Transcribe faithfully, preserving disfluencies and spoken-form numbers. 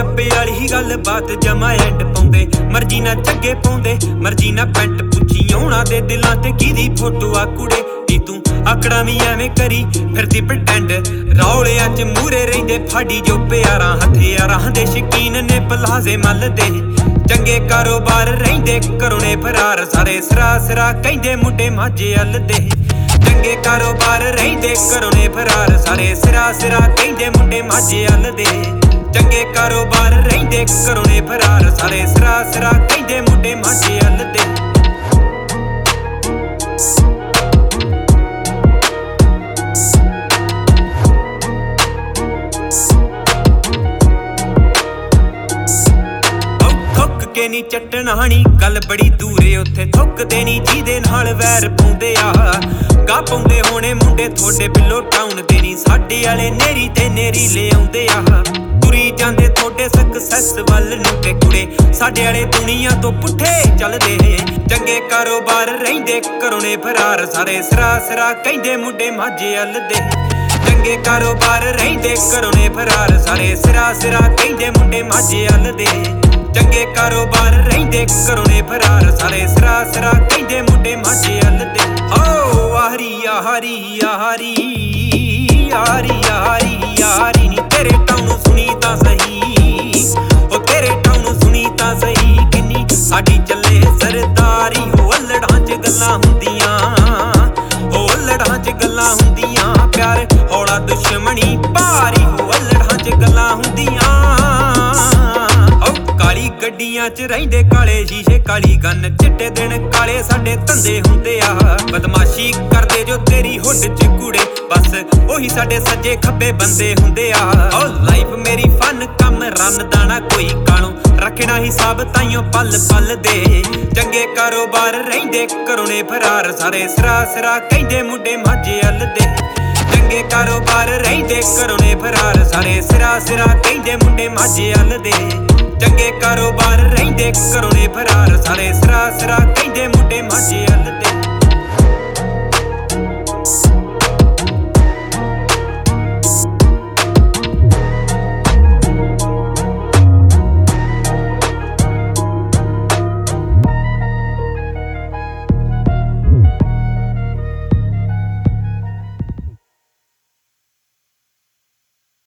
ਚੱਪੇ ਵਾਲੀ ਗੱਲ ਬਾਤ ਜਮਾ ਐਂਡ ਪਾਉਂਦੇ ਮਰਜੀ ਨਾ ਚੱਗੇ ਪਾਉਂਦੇ ਮਰਜੀ ਨਾ ਪੈਂਟ ਪੁੱਛੀ ਉਹਨਾਂ ਦੇ ਦਿਲਾਂ ਤੇ ਕਿਹਦੀ ਫੋਟੋ ਆ ਕੁੜੇ ਨੀ ਤੂੰ ਆਕੜਾ ਵੀ ਐਵੇਂ ਕਰੀ ਫਿਰਦੀ ਪ੍ਰਟੈਂਡ ਰੌਲਿਆਂ ਚ ਮੂਰੇ ਰਹਿੰਦੇ ਫਾੜੀ ਜੋ ਪਿਆਰਾਂ ਹਥਿਆਰਾਂ ਦੇ ਸ਼ਕੀਨ ਨੇ ਪਲਾਜ਼ੇ ਮੱਲਦੇ ਚੰਗੇ ਕਾਰੋਬਾਰ ਰਹਿੰਦੇ ਕਰੋਨੇ ਫਰਾਰ ਸਾਰੇ ਸਰਾ ਸਰਾ ਕਹਿੰਦੇ ਮੁੰਡੇ ਮਾਝੇ ਅੱਲ ਦੇ ਚੰਗੇ ਕਾਰੋਬਾਰ ਰਹਿੰਦੇ ਕਰੋਨੇ ਫਰਾਰ ਸਾਰੇ ਸਿਰਾ ਸਿਰਾ ਕਹਿੰਦੇ ਮੁੰਡੇ ਮਾਝੇ ਅੱਲ ਦੇ ਚੰਗੇ ਕਾਰੋਬਾਰ ਰਹਿੰਦੇ ਕਰੋਨੇ ਫਰਾਰ ਸਾਰੇ ਸਿਰਾ ਸਿਰਾ ਕਹਿੰਦੇ ਮੁੰਡੇ ਮਾਝੇ ਅੱਲ ਦੇ ਕੇ ਨੀ ਚੱਟਣਾਣੀ ਗੱਲ ਬੜੀ ਦੂਰੇ ਉੱਥੇ ਥੁੱਕਦੇ ਨੀ ਜਿਹਦੇ ਨਾਲ ਵੈਰ ਪਾਉਂਦੇ ਆ ਗਾ ਪਾਉਂਦੇ ਹੋਣੇ ਮੁੰਡੇ ਥੋੜੇ ਬਿੱਲੋ ਟਾਊਨ ਦੇ ਨੀ ਸਾਡੇ ਵਾਲੇ ਨੇਰੀ ਤੇ ਨੇਰੀ ਲੈ ਆਉਂਦੇ ਆ ਤੁਰੀ ਜਾਂਦੇ ਥੋੜੇ ਸਕਸੈਸ ਵੱਲ ਨੂੰ ਤੇ ਕੁੜੇ ਸਾਡੇ ਵਾਲੇ ਦੁਨੀਆ ਤੋਂ ਪੁੱਠੇ ਚੱਲਦੇ ਚੰਗੇ ਕਾਰੋਬਾਰ ਰਹਿੰਦੇ ਕਰੋਨੇ ਫਰਾਰ ਸਾਰੇ ਸਿਰਾ ਸਿਰਾ ਕਹਿੰਦੇ ਮੁੰਡੇ ਮਾਝੇ ਅੱਲ ਦੇ ਚੰਗੇ ਕਾਰੋਬਾਰ ਰਹਿੰਦੇ ਕਰੋਨੇ ਫਰਾਰ ਸਾਰੇ ਸਿਰਾ ਸਿਰਾ ਕਹਿੰਦੇ ਮੁੰਡੇ ਮਾਝੇ ਅੱਲ ਦੇ ਚੰਗੇ ਕਾਰੋਬਾਰ ਰਹਿੰਦੇ ਕਰੋਨੇ ਫਰਾਰ ਸਾਰੇ ਸਿਰਾ ਸਿਰਾ ਕਹਿੰਦੇ ਮੁੰਡੇ ਮਾਝੇ ਅੱਲ ਦੇ ਹੋ ਆਹਰੀ ਆਹਰੀ ਆਹਰੀ ਆਹਰੀ ਆਹਰੀ ਆਹਰੀ ਨੀ ਤੇਰੇ ਟਾਊਨ ਸੁਣੀ ਤਾਂ ਸਹੀ ਉਹ ਤੇਰੇ ਟਾਊਨ ਸੁਣੀ ਤਾਂ ਸਹੀ ਕਿੰਨੀ ਸਾਡੀ ਚੱਲੇ ਸਰਦਾਰੀ ਹੋ ਅਲੜਾਂ ਚ ਗੱਲਾਂ ਹੁੰਦੀਆਂ ਹੋ ਅਲੜਾਂ ਚ ਗੱਲਾਂ ਹੁੰਦੀਆਂ ਪਿਆਰ ਹੌਲਾ ਦੁਸ਼ਮਣੀ ਭਾਰੀ ਹੋ ਅਲੜਾਂ ਚ ਗੱਲਾਂ ਹੁੰਦੀਆਂ ਕਾਲੀ ਗੱਡੀਆਂ ਚ ਰਹਿੰਦੇ ਕਾਲੇ ਸ਼ੀਸ਼ੇ ਕਾਲੀ ਗੰਨ ਚਿੱਟੇ ਦਿਨ ਕਾਲੇ ਸਾਡੇ ਧੰਦੇ ਹੁੰਦੇ ਆ ਬਦਮਾਸ਼ੀ ਕਰਦੇ ਜੋ ਤੇਰੀ ਹੁੱਡ ਚ ਕੁੜੇ ਬਸ ਉਹੀ ਸਾਡੇ ਸੱਜੇ ਖੱਬੇ ਬੰਦੇ ਹੁੰਦੇ ਆ ਓ ਲਾਈਫ ਮੇਰੀ ਫਨ ਕੰਮ ਰਨ ਦਾਣਾ ਕੋਈ ਕਾਣੋ ਰੱਖਣਾ ਹਿਸਾਬ ਤਾਈਓ ਪਲ ਪਲ ਦੇ ਚੰਗੇ ਕਾਰੋਬਾਰ ਰਹਿੰਦੇ ਕਰੋਨੇ ਫਰਾਰ ਸਾਰੇ ਸਿਰਾ ਸਿਰਾ ਕਹਿੰਦੇ ਮੁੰਡੇ ਮਾਝੇ ਅੱਲ ਦੇ ਚੰਗੇ ਕਾਰੋਬਾਰ ਰਹਿੰਦੇ ਕਰੋਨੇ ਫਰਾਰ ਸਾਰੇ ਸਿਰਾ ਸਿਰਾ ਕਹਿੰਦੇ ਮੁੰਡੇ ਮਾਝੇ ਅੱਲ ਦੇ ਚੰਗੇ ਕਾਰੋਬਾਰ ਰਹਿੰਦੇ ਕਰੋਨੇ ਫਰਾਰ ਸਾਰੇ ਸਿਰਾ ਸਿਰਾ ਕਹਿੰਦੇ ਮੁੰਡੇ ਮਾਝੇ ਅੱਲ ਦੇ